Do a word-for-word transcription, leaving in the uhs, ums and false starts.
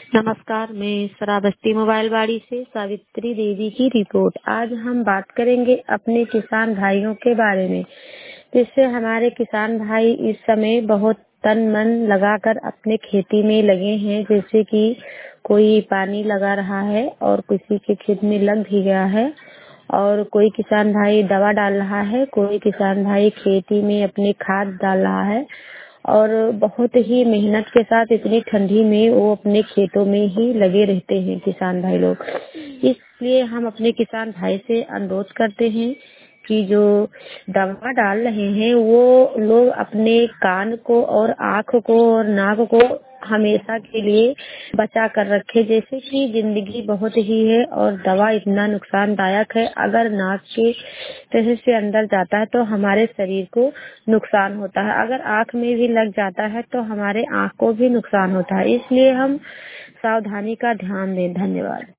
नमस्कार, मैं श्रावस्ती मोबाइल वाड़ी से सावित्री देवी की रिपोर्ट। आज हम बात करेंगे अपने किसान भाइयों के बारे में, जिससे हमारे किसान भाई इस समय बहुत तन मन लगाकर अपने खेती में लगे हैं। जैसे कि कोई पानी लगा रहा है और किसी के खेत में लग भी गया है, और कोई किसान भाई दवा डाल रहा है, कोई किसान भाई खेती में अपने खाद डाल रहा है, और बहुत ही मेहनत के साथ इतनी ठंडी में वो अपने खेतों में ही लगे रहते हैं किसान भाई लोग। इसलिए हम अपने किसान भाई से अनुरोध करते हैं कि जो दवा डाल रहे हैं वो लोग अपने कान को और आँख को और नाक को हमेशा के लिए बचा कर रखे। जैसे कि जिंदगी बहुत ही है और दवा इतना नुकसानदायक है, अगर नाक के तह से अंदर जाता है तो हमारे शरीर को नुकसान होता है, अगर आँख में भी लग जाता है तो हमारे आँख को भी नुकसान होता है। इसलिए हम सावधानी का ध्यान दें। धन्यवाद।